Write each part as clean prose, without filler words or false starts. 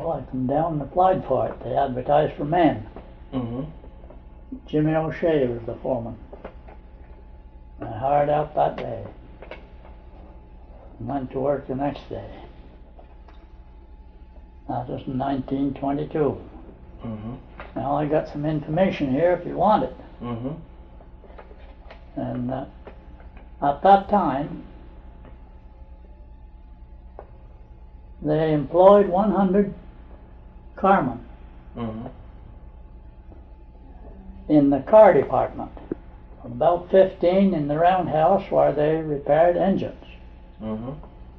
Well, I come down and applied for it. They advertised for men. Mm-hmm. Jimmy O'Shea was the foreman. I hired out that day and went to work the next day. That was in 1922. Mm-hmm. Now I got some information here if you want it. Mm-hmm. And at that time, they employed 100 carmen Mm-hmm. in the car department. About 15 in the roundhouse where they repaired engines. Mm-hmm.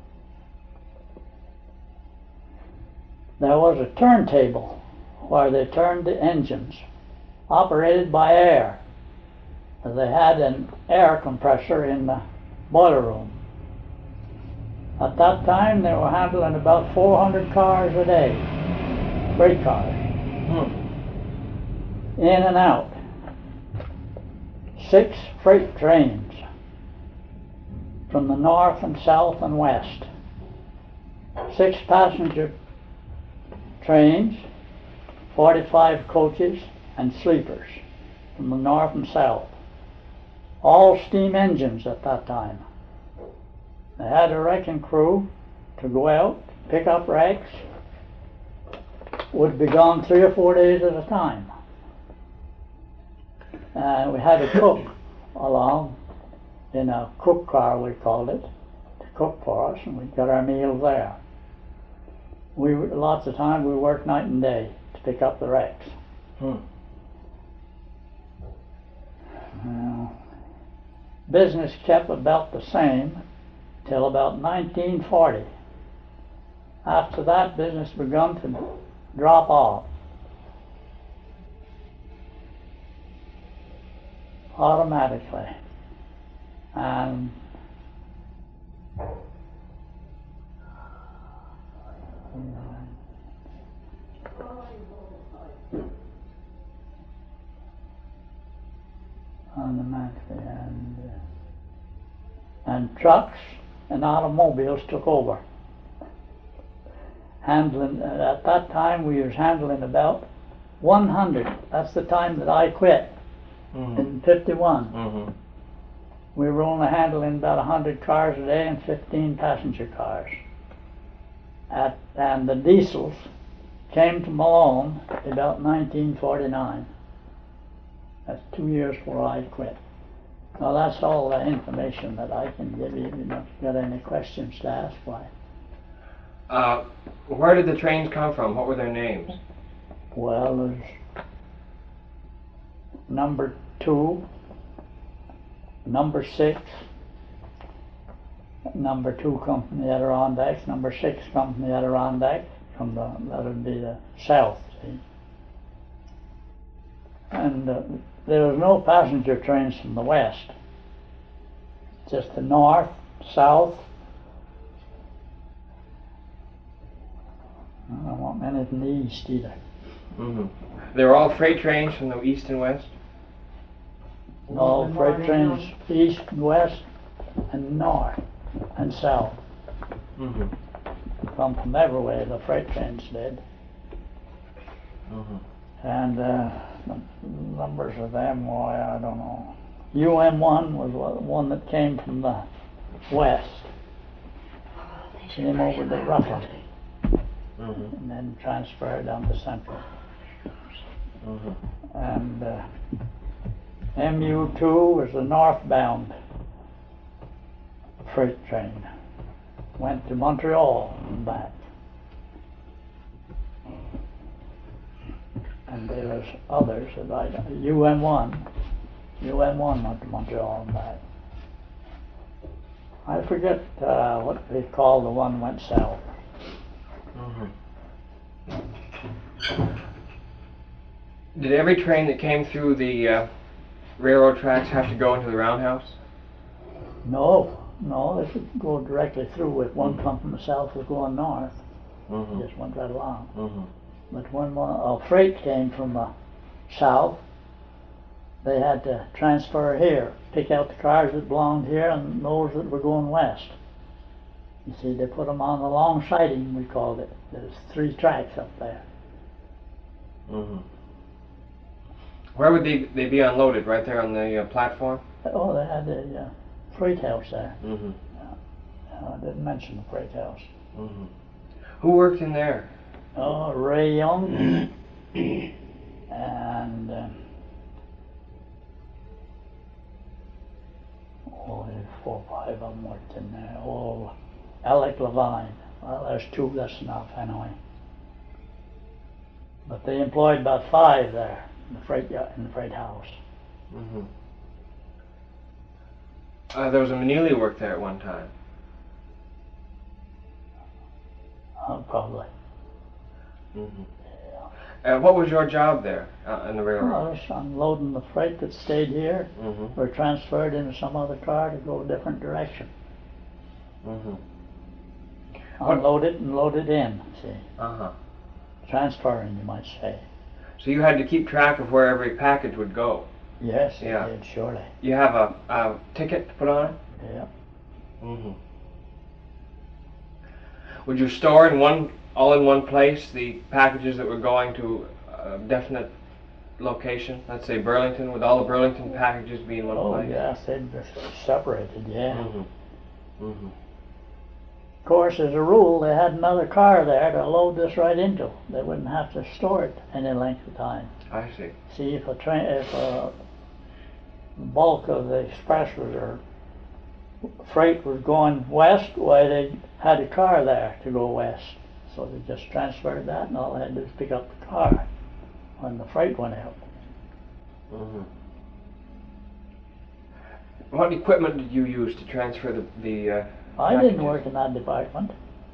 There was a turntable where they turned the engines, operated by air. They had an air compressor in the boiler room. At that time, they were handling about 400 cars a day, freight cars, in and out. 6 freight trains from the north and south and west. 6 passenger trains, 45 coaches and sleepers from the north and south. All steam engines at that time. They had a wrecking crew to go out, pick up wrecks. Would be gone 3 or 4 days at a time. And we had a cook along in a cook car, we called it, to cook for us, and we got our meals there. Lots of time we worked night and day to pick up the wrecks. Business kept about the same till about 1940. After that, business begun to drop off automatically. And and trucks and automobiles took over. Handling, at that time we was handling about 100. That's the time that I quit, in 51. Mm-hmm. We were only handling about 100 cars a day and 15 passenger cars. And the diesels came to Malone about 1949. That's 2 years before I quit. Well, that's all the information that I can give you. If you've got any questions to ask, why? Where did the trains come from? What were their names? Well, there's number 2, number 6, number 2 come from the Adirondacks, number 6 come from the Adirondacks, that would be the south, see? And there was no passenger trains from the west, just the north, south. I don't want many from the east either. Mm-hmm. They were all freight trains from the east and west? No, freight trains east and west and north and south. Mm-hmm. Come from everywhere, the freight trains did. Mm-hmm. And the numbers of them, why, I don't know. UM1 was one that came from the west. Came over to Rutland. Mm-hmm. And then transferred down to Central. Mm-hmm. And MU2 was the northbound freight train. Went to Montreal and back. And there was others that UM1 went to Montreal and back. I forget what they called the one went south. Mm-hmm. Did every train that came through the railroad tracks have to go into the roundhouse? No, they could go directly through. If one come from the south was going north, just went right along. But when a freight came from the south, they had to transfer here, pick out the cars that belonged here and those that were going west. You see, they put them on the long siding, we called it. There's 3 tracks up there. Mm-hmm. Where would they be unloaded? Right there on the platform? Oh, they had a freight house there. Mm-hmm. I didn't mention the freight house. Mm-hmm. Who worked in there? Oh, Ray Young and there's 4 or 5 of them worked in there. Oh, Alec Levine. Well, there's 2. That's enough anyway. But they employed about 5 there in the freight house. Mm-hmm. There was a Manili worked there at one time. Probably. Mm-hmm. Yeah. What was your job there in the railroad? I was unloading the freight that stayed here, Mm-hmm. or transferred into some other car to go a different direction. Mm-hmm. Unload it and load it in, see. Uh-huh. Transferring, you might say. So you had to keep track of where every package would go. Yes, Yeah. it did, surely. You have a ticket to put on it? Yeah. Mm-hmm. Would you store all in one place the packages that were going to a definite location? Let's say Burlington, would all the Burlington packages be in one Oh, place? yes, they'd be separated, yeah. Mm-hmm. Mm-hmm. Of course, as a rule, they had another car there to load this right into. They wouldn't have to store it any length of time. I see. See, if the bulk of the express or freight was going west, why they had a car there to go west. So they just transferred that, and all they had to do was pick up the car when the freight went out. Mm-hmm. What equipment did you use to transfer the I didn't packages? work in that department.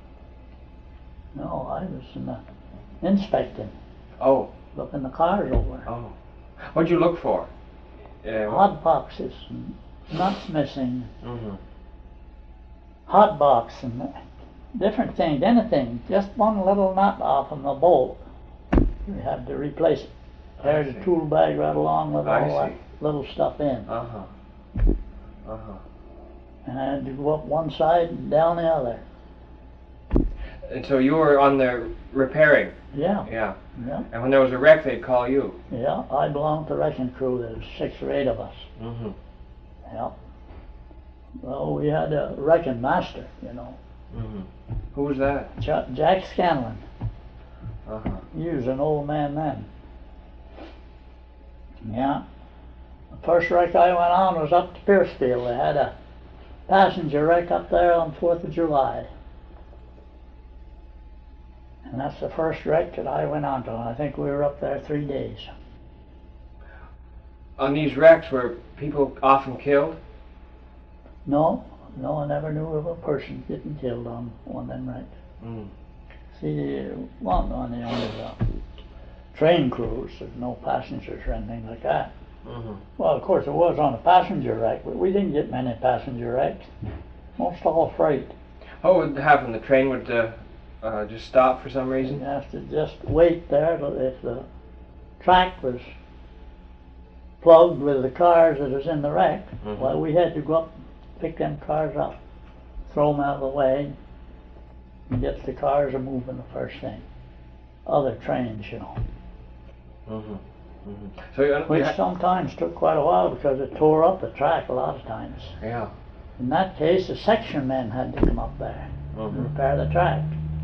No, I was in the inspecting, Oh. looking the cars over. Oh. What'd you look for? Hot boxes, nuts missing, Mm-hmm. hot box and different things, anything. Just one little nut off of the bolt. We had to replace it. There's see. a tool bag right along with I all that see. little stuff in. Uh-huh. Uh-huh. And I had to go up one side and down the other. And so you were on the repairing? Yeah, Yeah. yeah, And when there was a wreck, they'd call you? yeah. I belonged to the wrecking crew. There was 6 or 8 of us. Mm-hmm. Yeah. Well, we had a wrecking master, you know. Mm-hmm. Who was that? Jack Scanlon. Uh-huh. He was an old man then. Yeah. The first wreck I went on was up to Piercefield. They had a passenger wreck up there on 4th of July. And that's the first wreck that I went on to. I think we were up there 3 days. On these wrecks, were people often killed? No, I never knew of a person getting killed on one of them wrecks. Mm. See, one on the only train crews, there's no passengers or anything like that. Mm-hmm. Well, of course, it was on a passenger wreck, but we didn't get many passenger wrecks. Most all freight. What would happen? The train would just stop for some You reason? have to just wait there till if the track was plugged with the cars that was in the wreck. Mhm. Well, we had to go up, pick them cars up, throw them out of the way, and get the cars a moving the first thing. Other trains, you know. Mm-hmm. Mm-hmm. So you Which sometimes took quite a while because it tore up the track a lot of times. yeah. In that case, the section men had to come up there and Mm-hmm. repair the track.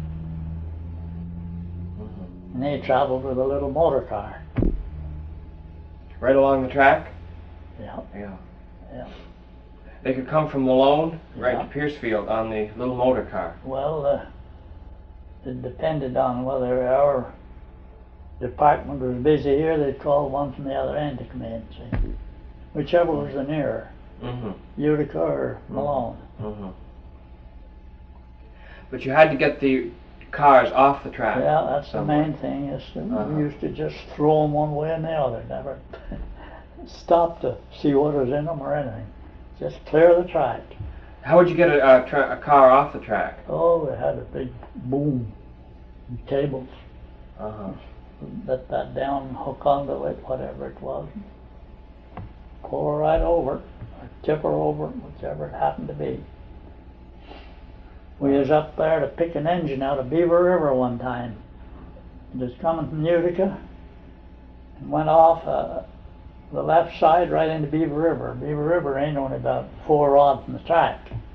Mm-hmm. And they traveled with a little motor car. Right along the track? Yeah, Yeah. yeah. They could come from Malone right Yeah. to Piercefield on the little motor car. Well, it depended on whether our department was busy here, they'd call one from the other end to come in, see. Whichever was the nearer, Mm-hmm. Utica or Malone. Mm-hmm. But you had to get the cars off the track. Yeah, that's the somewhere. main thing, is that Uh-huh. we used to just throw them one way and the other, never stop to see what was in them or anything. Just clear the track. How would you get a car off the track? Oh, we had a big boom, and cables, Uh-huh. let that down, hook onto it, whatever it was. Pull her right over, or tip her over, whichever it happened to be. We was up there to pick an engine out of Beaver River one time. It was coming from Utica and went off the left side right into Beaver River. Beaver River ain't only about 4 rods from the track.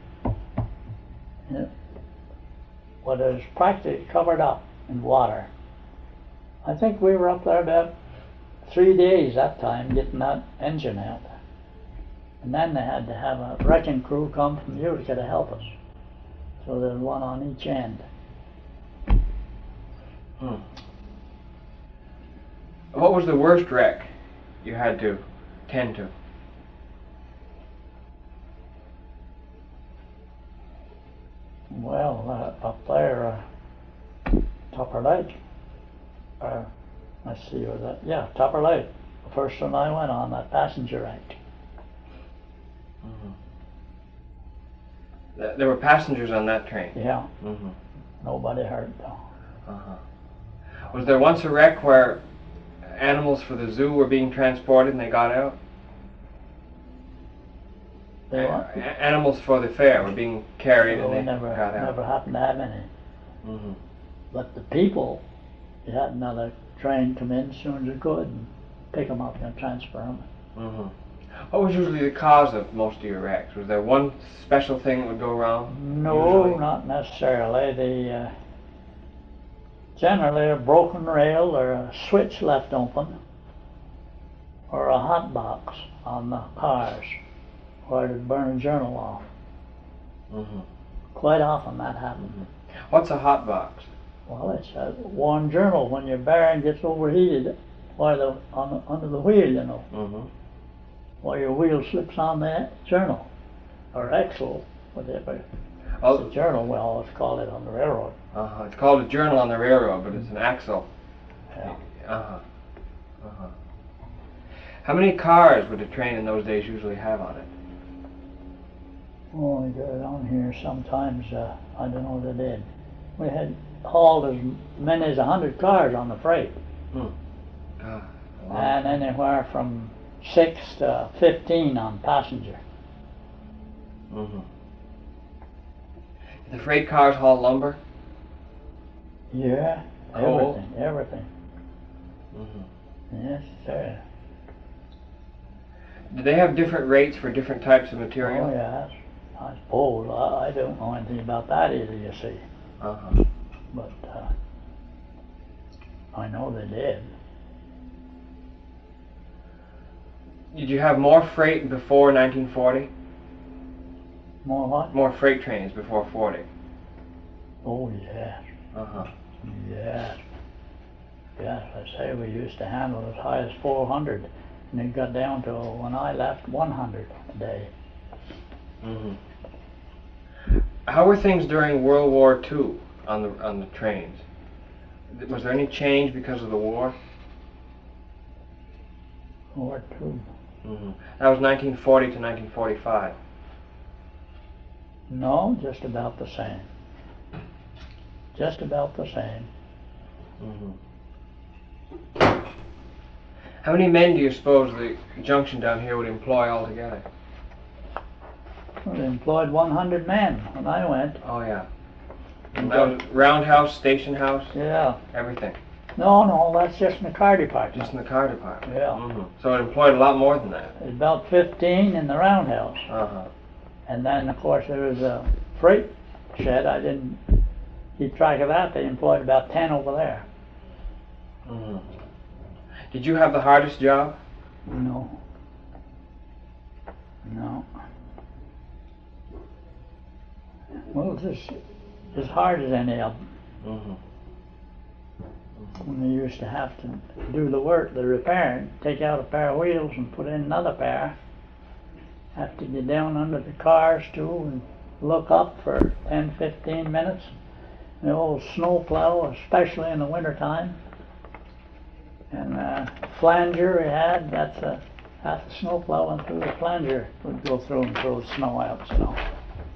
It was practically covered up in water. I think we were up there about 3 days that time getting that engine out. And then they had to have a wrecking crew come from Utica to help us. So there's one on each end. What was the worst wreck you had to tend to? Well, up there, Tupper Lake. Let's see, was that? Yeah, Tupper Lake. The first one I went on, that passenger wreck. There were passengers on that train? Yeah. Nobody hurt though. Was there once a wreck where animals for the zoo were being transported and they got out? Animals for the fair were being carried and they got out? Never happened to have any. But the people, you had another train come in as soon as it could and pick them up and transfer them. What was usually the cause of most of your wrecks? Was there one special thing that would go wrong? No, usually? not necessarily. Generally a broken rail or a switch left open or a hot box on the cars or it'd burn a journal off. Quite often that happened. What's a hot box? Well, it's a worn journal when your bearing gets overheated or under the wheel, you know. Or your wheel slips on that journal or axle, whatever. It's a journal, we always call it on the railroad. It's called a journal on the railroad, but it's an axle. Yeah. How many cars would a train in those days usually have on it? Oh, we got it on here sometimes, I don't know what they did. We had hauled as many as 100 cars on the freight. And anywhere from 6 to 15 on passenger. The freight cars haul lumber? Yeah, coal? everything. Yes, sir. Do they have different rates for different types of material? Oh, yes. I suppose. I don't know anything about that either, you see. But I know they did. Did you have more freight before 1940? More what? More freight trains before 40? Oh, yes. Yes. Yes, I say we used to handle as high as 400, and it got down to, when I left, 100 a day. How were things during World War II on the trains? Was there any change because of the war? War II. That was 1940 to 1945. No, just about the same. Just about the same. How many men do you suppose the junction down here would employ altogether? Well, they employed 100 men when I went. Oh, yeah. And that was roundhouse, station house? Yeah. Everything? No, that's just in the car department. Just in the car department? Yeah. So it employed a lot more than that? There's about 15 in the roundhouse. And then, of course, there was a freight shed. I didn't keep track of that. They employed about 10 over there. Did you have the hardest job? No. Well, it's just as hard as any of them. When they used to have to do the work, the repairing, take out a pair of wheels and put in another pair. Have to get down under the cars too and look up for 10-15 minutes. The old snow plow, especially in the winter time. And flanger we had, that's half the snow plow went through the flanger, would go through and throw the snow out, you know.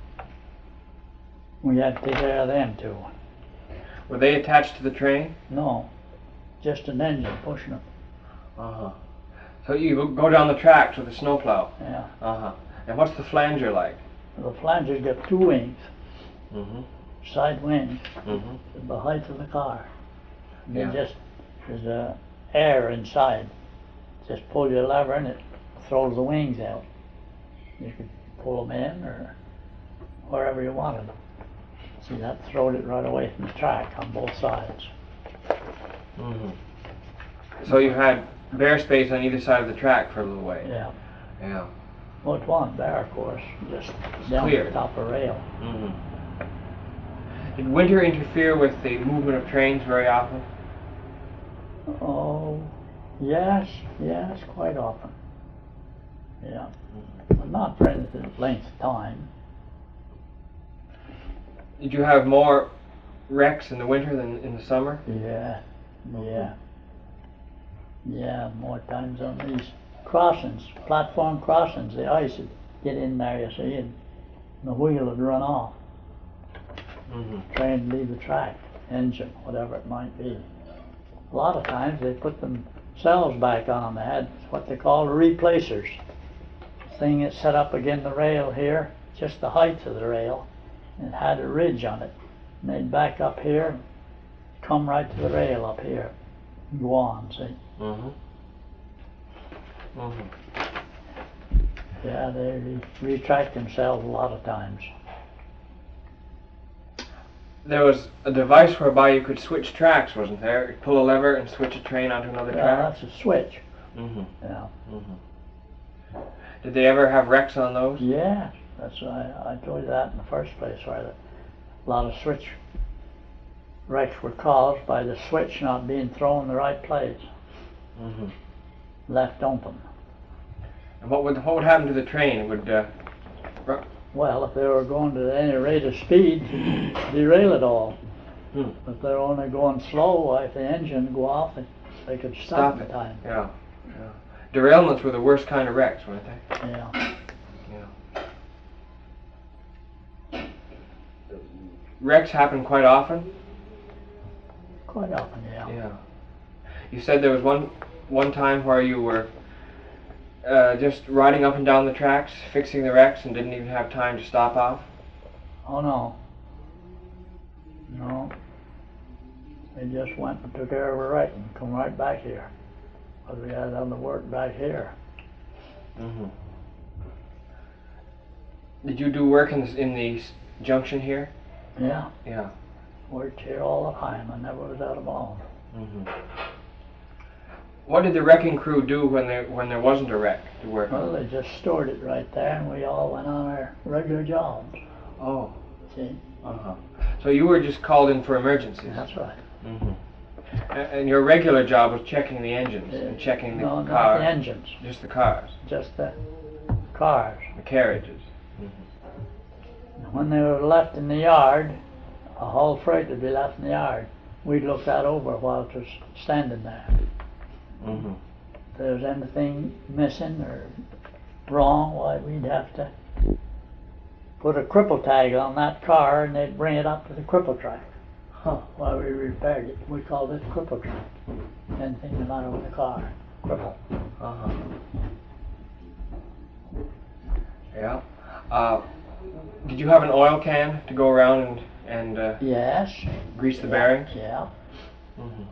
We had to take care of them too. Were they attached to the train? No, just an engine pushing it. So you go down the tracks with a snowplow? Yeah. And what's the flanger like? The flanger's got 2 wings. side wings, Mm-hmm. the height of the car. And Yeah. there's air inside. Just pull your lever and it throws the wings out. You could pull them in or wherever you wanted them. See, that throwed it right away from the track on both sides. Mm-hmm. So you had bare space on either side of the track for a little way. Yeah. Yeah. Well, it wasn't there, of course, just down clear. the top of the rail. Mm-hmm. Did winter interfere with the movement of trains very often? Oh, yes, quite often. Yeah, but not for any length of time. Did you have more wrecks in the winter than in the summer? Yeah, more times on these crossings, platform crossings, the ice would get in there, you see, and the wheel would run off. Mm-hmm. Train would leave the track, engine, whatever it might be. A lot of times they put themselves back on. They had what they call replacers. Thing that's set up against the rail here, just the height of the rail, and it had a ridge on it. And they'd back up here, come right to the rail up here, and go on, see? Mm-hmm. Mm-hmm. Yeah, they retract themselves a lot of times. There was a device whereby you could switch tracks, wasn't there? You'd pull a lever and switch a train onto another Yeah, track? that's a switch. Mm-hmm. Yeah. Mm-hmm. Did they ever have wrecks on those? Yeah, that's why I told you that in the first place, where a lot of switch wrecks were caused by the switch not being thrown in the right place, Mm-hmm. left open. And what would happen to the train? It would Well, if they were going to any rate of speed, derail it all. Hmm. If they're only going slow, why, if the engine would go off, they could stop in it. time. Yeah. Derailments were the worst kind of wrecks, weren't they? Yeah. Wrecks happen quite often? Quite often, yeah. Yeah. You said there was one time where you were just riding up and down the tracks, fixing the wrecks, and didn't even have time to stop off? Oh, no. No. They just went and took care of a wreck and come right back here. But we had other work back here. Mm-hmm. Did you do work in the junction here? Yeah. Yeah. Worked here all the time. I never was out of home. Mm-hmm. What did the wrecking crew do when there wasn't a wreck to work Well, on? they just stored it right there, and we all went on our regular jobs. Oh. See? Uh-huh. So you were just called in for emergencies? That's right. Mm-hmm. And your regular job was checking the engines and checking the No, cars? not the engines. Just the cars? Just the cars. The carriages? And when they were left in the yard, a whole freight would be left in the yard. We'd look that over while it was standing there. Mm-hmm. If there was anything missing or wrong, why, we'd have to put a cripple tag on that car, and they'd bring it up to the cripple track. While we repaired it, we called it cripple track. Anything the matter with the car, cripple. Uh-huh. Yeah. Did you have an oil can to go around and Yes. grease the bearings? Yeah. Mm-hmm.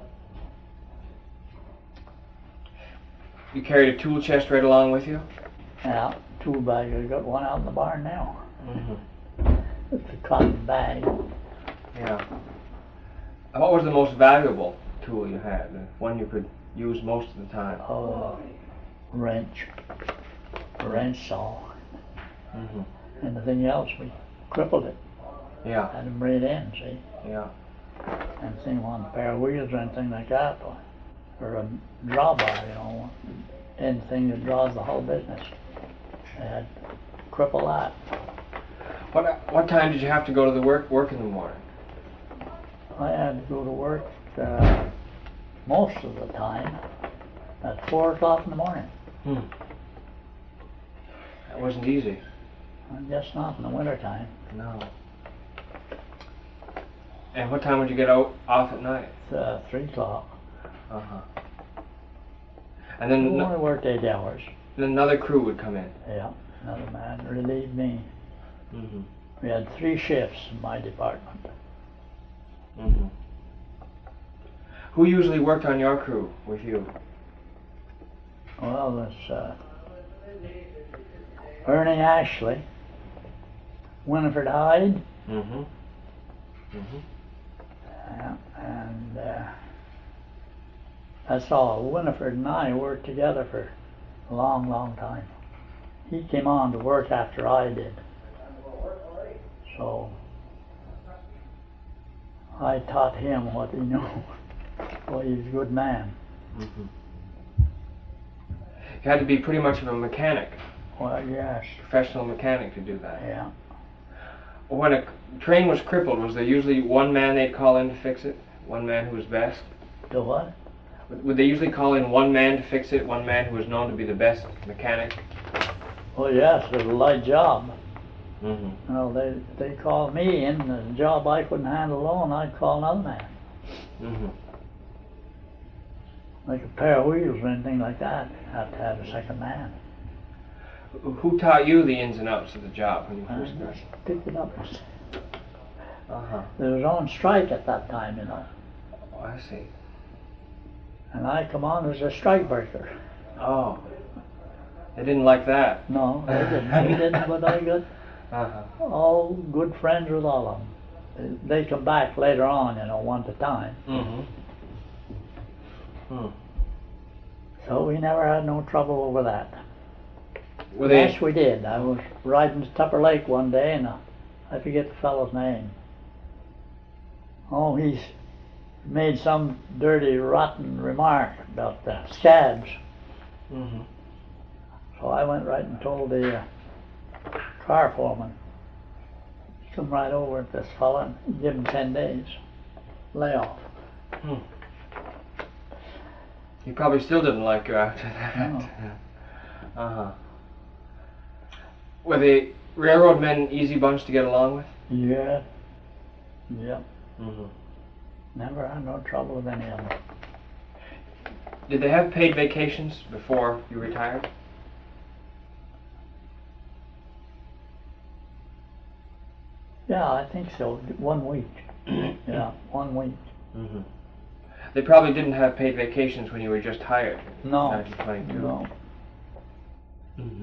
You carried a tool chest right along with you? Yeah. Tool bag. I got one out in the barn now. Mm-hmm. It's a cotton bag. Yeah. And what was the most valuable tool you had? The one you could use most of the time? Wrench. A wrench saw. Mm-hmm. Anything else, we crippled it. Yeah. Had them bring it in, see? Yeah. Anything on a pair of wheels or anything like that, or a drawbar, anything that draws the whole business. They had to cripple that. What time did you have to go to the work in the morning? I had to go to work most of the time at 4 o'clock in the morning. That wasn't easy. I guess not in the wintertime. No. And what time would you get off at night? 3 o'clock. Uh-huh. And then We only worked 8 hours. another crew would come in. Yeah, another man relieved me. Mm-hmm. We had 3 shifts in my department. Mm-hmm. Who usually worked on your crew with you? Well, it's Ernie Ashley, Winifred Hyde, Mm-hmm. Mm-hmm. and that's all. Winifred and I worked together for a long, long time. He came on to work after I did. So I taught him what he knew. Well, he's a good man. Mm-hmm. You had to be pretty much of a mechanic, Well, yes, professional mechanic to do that. yeah. When a train was crippled, was there usually one man they'd call in to fix it? One man who was best? To what? Would they usually call in one man to fix it? One man who was known to be the best mechanic? Well, yes, it was a light job. Mm-hmm. Well, they called me in, the job I couldn't handle alone, I'd call another man. Mm-hmm. Like a pair of wheels or anything like that, have to have a second man. Who taught you the ins and outs of the job when you I first just started? picked it up. Uh-huh. There was on strike at that time, you know. Oh, I see. And I come on as a strike breaker. Oh. They didn't like that. No, they didn't. They didn't, but I got Uh-huh. all good friends with all of them. They come back later on, you know, one at a time. Mm-hmm. Hmm. So we never had no trouble over that. Were they? Yes, we did. I was riding to Tupper Lake one day, and I forget the fellow's name. Oh, he's made some dirty, rotten remark about the scabs. Mm-hmm. So I went right and told the car foreman, come right over at this fella and give him 10 days layoff. Hmm. He probably still didn't like you after that. No. Uh-huh. Were the railroad men an easy bunch to get along with? Yeah. Yep. Mm-hmm. Never had no trouble with any of them. Did they have paid vacations before you retired? Yeah, I think so. 1 week. Yeah, 1 week. Mm-hmm. They probably didn't have paid vacations when you were just hired in No. 1922. No. Mm-hmm.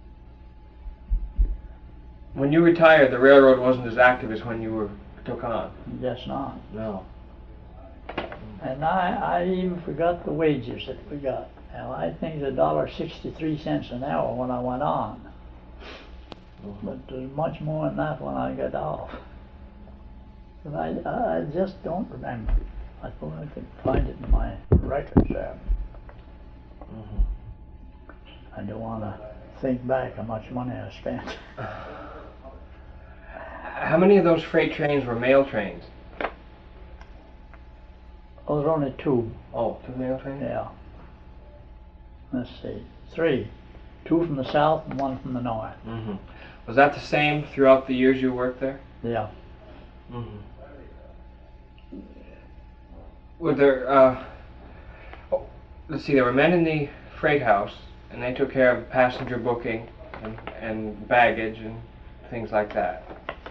When you retired, the railroad wasn't as active as when you took on. Guess not. No. And I even forgot the wages that we got. Now I think it's $1.63 an hour when I went on. Mm-hmm. But there's much more than that when I got off. But I just don't remember. I thought I could find it in my records there. Mm-hmm. I don't want to think back how much money I spent. How many of those freight trains were mail trains? Oh, there's only 2. Oh, 2 mail trains? Yeah. Let's see. 3. 2 from the south and 1 from the north. Mm-hmm. Was that the same throughout the years you worked there? Yeah. Mm-hmm. Were there, let's see, there were men in the freight house, and they took care of passenger booking and baggage and things like that.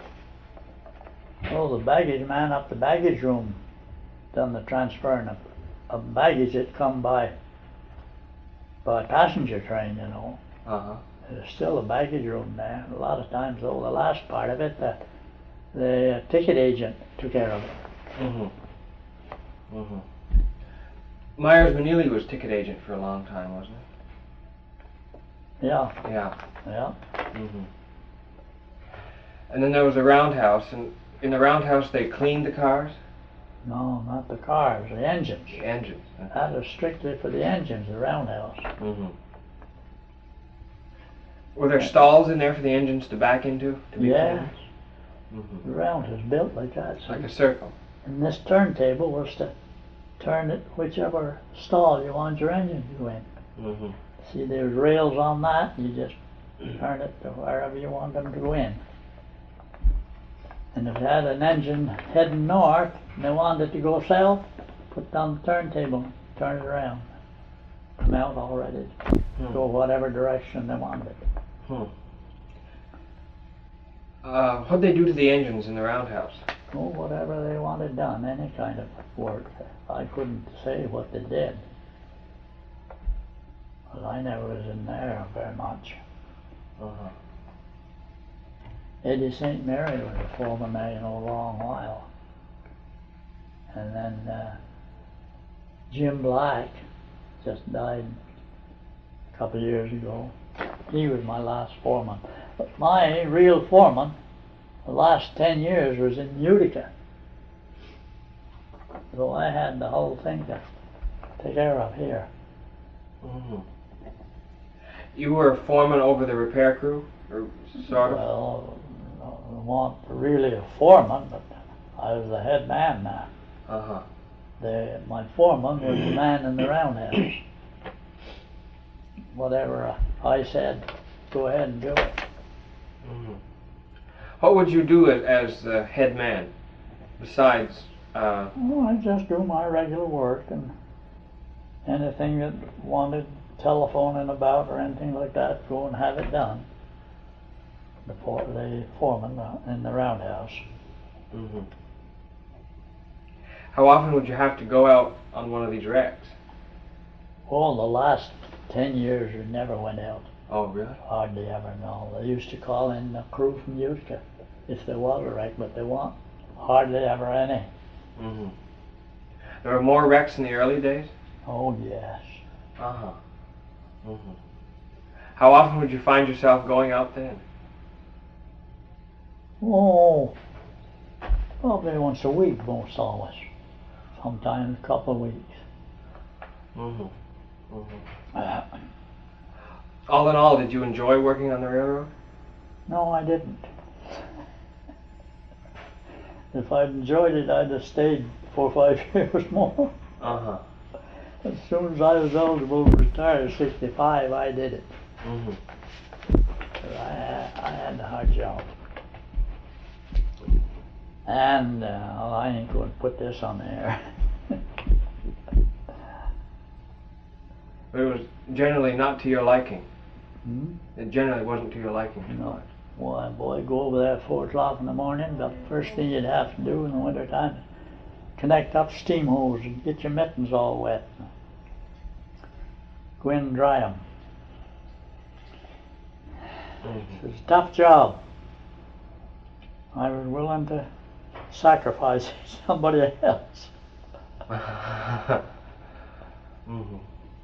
Oh, the baggage man up the baggage room done the transferring of baggage that come by passenger train, you know. Uh-huh. There's still a baggage room there. A lot of times, though, the last part of it, the ticket agent took care of it. Mm-hmm. Mm-hmm. Myers Manili was ticket agent for a long time, wasn't he? Yeah, Yeah. yeah. Mm-hmm. And then there was a roundhouse, and in the roundhouse they cleaned the cars? No, not the cars, the engines. The engines. That was strictly for the engines, the roundhouse. Mm-hmm. Were there stalls in there for the engines to back into? To be Yes, cleaned? Mm-hmm. the round was built like that. So Like a circle. and this turntable was to turn it whichever stall you want your engine to go in. Mm-hmm. See, there's rails on that. You just turn it to wherever you want them to go in. And if you had an engine heading north and they wanted it to go south, put down the turntable, turn it around. Come out all ready to go whatever direction they wanted it. Hmm. What'd they do to the engines in the roundhouse? Oh, whatever they wanted done, any kind of work. I couldn't say what they did. But I never was in there very much. Uh-huh. Eddie St. Mary was a foreman there, a long while. And then Jim Black just died a couple of years ago. He was my last foreman. But my real foreman, the last 10 years, was in Utica. So I had the whole thing to take care of here. Mm-hmm. You were a foreman over the repair crew, or sort of? Well, I wasn't really a foreman, but I was the head man now. Uh-huh. My foreman was the man in the roundhouse. Whatever I said, go ahead and do it. Mm-hmm. What would you do as the head man, besides? Well, I just do my regular work, and anything that wanted telephoning about or anything like that, go and have it done. The foreman in the roundhouse. Mm-hmm. How often would you have to go out on one of these wrecks? Well, the last 10 years we never went out. Oh, really? Hardly ever, no. They used to call in a crew from Utica if there was a wreck, but there weren't hardly ever any. Mm-hmm. There were more wrecks in the early days? Oh, yes. Uh-huh. Mm-hmm. How often would you find yourself going out then? Oh, probably once a week, most always. Sometimes a couple of weeks. Mm-hmm. Mm-hmm. All in all, did you enjoy working on the railroad? No, I didn't. If I'd enjoyed it, I'd have stayed 4 or 5 years more. Uh-huh. As soon as I was eligible to retire at 65, I did it. Mm-hmm. I had a hard job. And I ain't going to put this on the air. But it was generally not to your liking. Hmm? It generally wasn't to your liking. No. Why, boy, go over there at 4 o'clock in the morning. The first thing you'd have to do in the winter time is connect up steam hose and get your mittens all wet. Go in and dry them. Mm-hmm. It's a tough job. I was willing to sacrifice somebody else. Mm-hmm.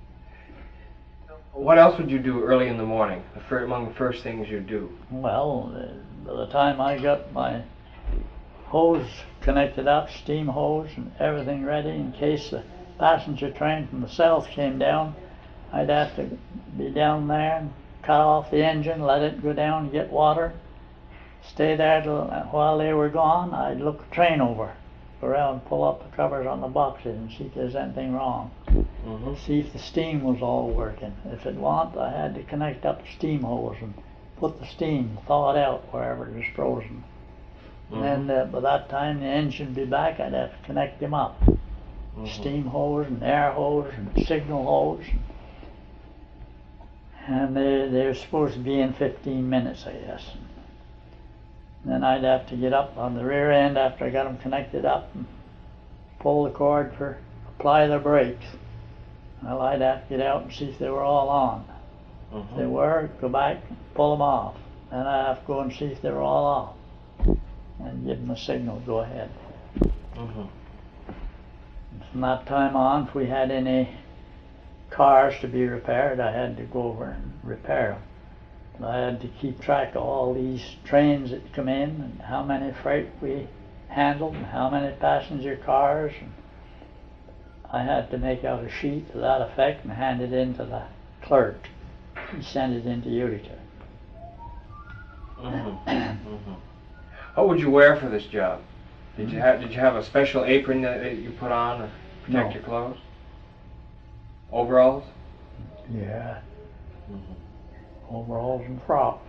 What else would you do early in the morning? Among the first things you'd do? Well, by the time I got my hose connected up, steam hose and everything ready in case the passenger train from the south came down, I'd have to be down there and cut off the engine, let it go down and get water. Stay there while they were gone. I'd look the train over, go around, pull up the covers on the boxes and see if there's anything wrong. Mm-hmm. See if the steam was all working. If it wasn't, I had to connect up the steam hose and put the steam, thaw it out wherever it was frozen. Mm-hmm. And then by that time the engine would be back, I'd have to connect them up. Mm-hmm. Steam hose and air hose and signal hose. And they were supposed to be in 15 minutes, I guess. Then I'd have to get up on the rear end after I got them connected up and pull the cord for apply the brakes. Well, I'd have to get out and see if they were all on. Mm-hmm. If they were, go back, pull them off. Then I'd have to go and see if they were all off. And give them a signal, go ahead. Mm-hmm. From that time on, if we had any cars to be repaired, I had to go over and repair them. I had to keep track of all these trains that come in and how many freight we handled and how many passenger cars. And I had to make out a sheet to that effect and hand it in to the clerk. He sent it into Utica. Mm-hmm. Mm-hmm. What would you wear for this job? Did you have a special apron that you put on to protect your clothes? Overalls? Yeah. Mm-hmm. Overalls and frock.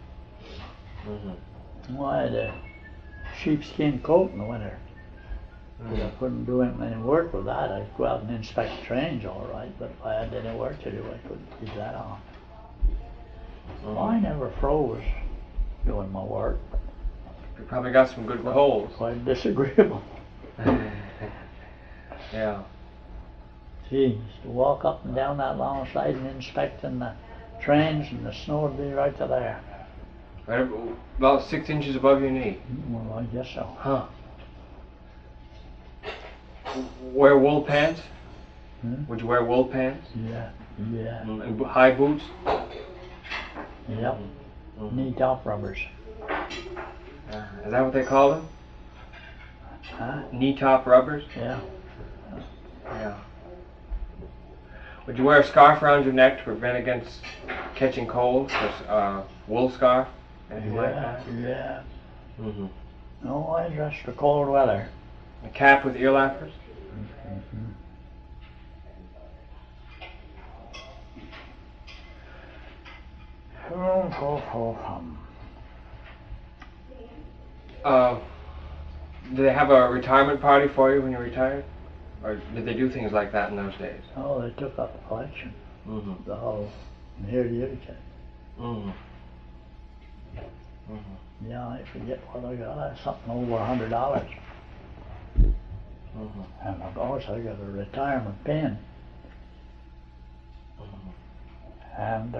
Mm-hmm. Well, I had a sheepskin coat in the winter. Mm-hmm. I couldn't do any work with that. I'd go out and inspect trains all right, but if I had any work to do, I couldn't keep that on. Mm-hmm. Well, I never froze doing my work. You probably got some good coals. Quite disagreeable. Yeah. Geez, to walk up and down that long side and inspecting the trains, and the snow would be right to there. Right about 6 inches above your knee. Well, I guess so. Huh. Wear wool pants? Hmm? Would you wear wool pants? Yeah, yeah, And high boots? yep. Mhm. Knee top rubbers. Is that what they call them? Huh? Knee top rubbers? Yeah. Yeah. Would you wear a scarf around your neck to prevent against catching cold? Wool scarf? Anything like that? Yeah. Mm-hmm. No, I dress for cold weather. A cap with ear lappers? Mm-hmm. Did they have a retirement party for you when you retired? Or did they do things like that in those days? Oh, they took up the collection. Mm-hmm. The whole, from here to Utica. Mm-hmm. Mm-hmm. Yeah, I forget what I got. Something over $100. Mm-hmm. And of course, I got a retirement pin. Mm-hmm. And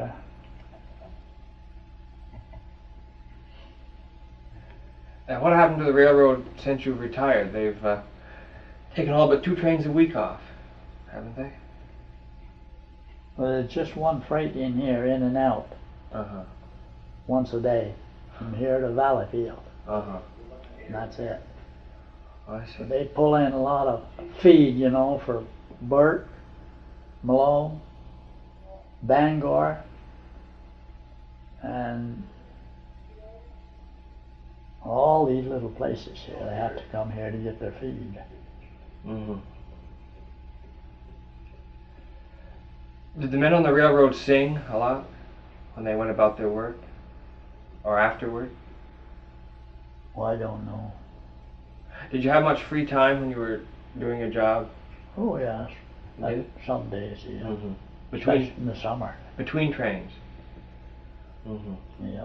And what happened to the railroad since you've retired? They've taken all but 2 trains a week off, haven't they? well, there's just one freight in here, in and out, Uh-huh. once a day, from here to Valleyfield. Uh-huh. And that's it. I see. But they pull in a lot of feed, you know, for Burt, Malone, Bangor, and all these little places here. They have to come here to get their feed. Mm-hmm. Did the men on the railroad sing a lot when they went about their work? Or afterward? Well, I don't know. Did you have much free time when you were doing your job? Oh, yes. You did? Some days, yeah. Mm-hmm. Especially in the summer. Between trains? Mm-hmm. Yep.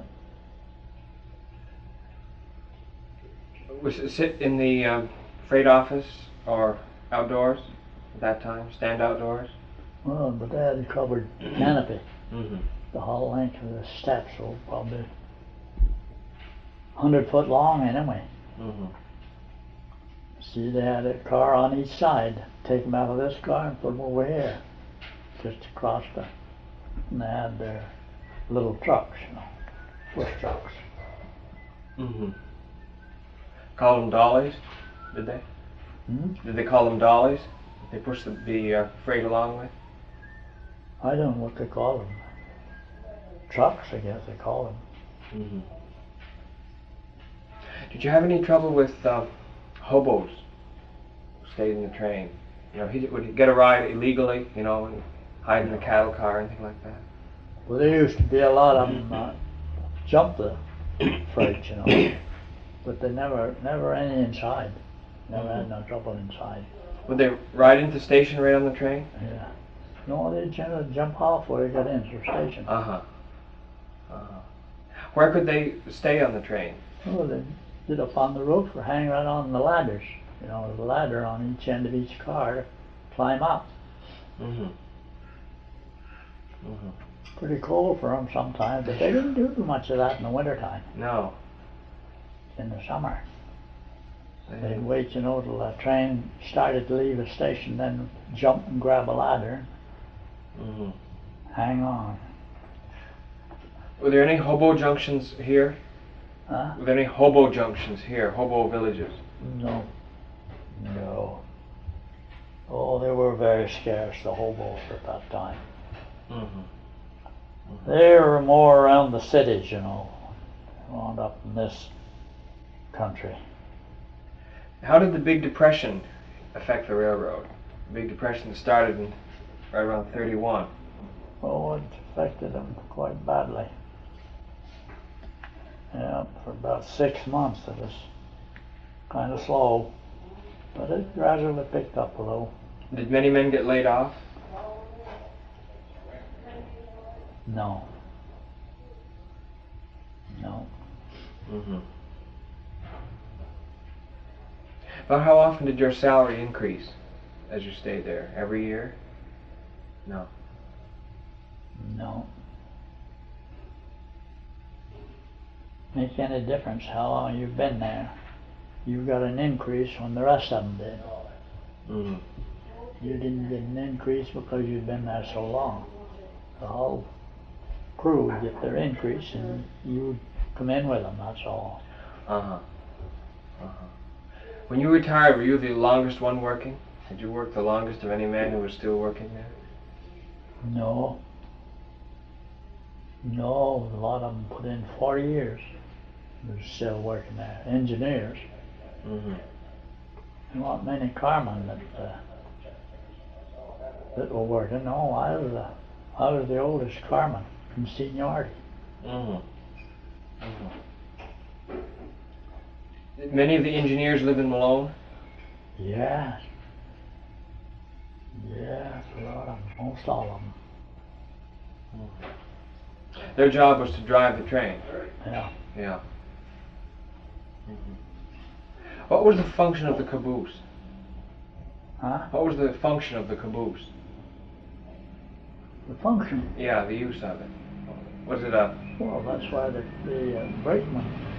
Was it sit in the freight office or outdoors at that time? Stand outdoors? Well, but they had a covered canopy. Mm-hmm. The whole length of the steps, so probably 100 foot long anyway. Mm-hmm. See, they had a car on each side. Take them out of this car and put them over here, just across the. And they had their little trucks, you know, push trucks. Mm-hmm. Call them dollies, did they? Hmm? Did they call them dollies? They pushed the freight along with? I don't know what they call them. Trucks, I guess they call them. Mm-hmm. Did you have any trouble with hobos who stayed in the train? You know, would he get a ride illegally, you know, and hide in the cattle car and things like that? Well, there used to be a lot of them jump the freight, you know, but they never any inside. Never had no trouble inside. Would they ride into the station right on the train? Yeah. No, they generally jump off where they got into the station. Uh-huh. Uh-huh. Where could they stay on the train? Oh, they get up on the roof or hang right on the ladders. You know, there's a ladder on each end of each car to climb up. Mm-hmm. Mm-hmm. Pretty cold for them sometimes, but they didn't do too much of that in the wintertime. No. In the summer. They'd wait, you know, till the train started to leave the station, then jump and grab a ladder, Mm-hmm. hang on. Were there any hobo junctions here? Huh? Were there any hobo junctions here, hobo villages? No. No. Oh, they were very scarce, the hobos at that time. Mm-hmm. They were more around the cities, you know, wound up in this country. How did the Big Depression affect the railroad? The Big Depression started in right around 31. Oh, it affected them quite badly. Yeah, for about 6 months it was kind of slow, but it gradually picked up a little. Did many men get laid off? No. No. Mm-hmm. But how often did your salary increase as you stayed there? Every year? No. No. Make any difference how long you've been there. You got an increase when the rest of them did. Mm-hmm. You didn't get an increase because you've been there so long. The whole crew would get their increase and you would come in with them, that's all. Uh-huh. Uh-huh. When you retired, were you the longest one working? Did you work the longest of any man who was still working there? No. No, a lot of them put in 40 years. They're still working there. Engineers. Mm-hmm. There weren't many carmen that were working. No, I was the oldest carman in seniority. Mm-hmm. Mm-hmm. Did many of the engineers live in Malone? Yes. Yes, a lot of them, most all of them. Their job was to drive the train. Yeah. Yeah. Mm-hmm. What was the function of the caboose? Huh? What was the function of the caboose? The function. Yeah, the use of it. Was it a... Well, that's why the brakeman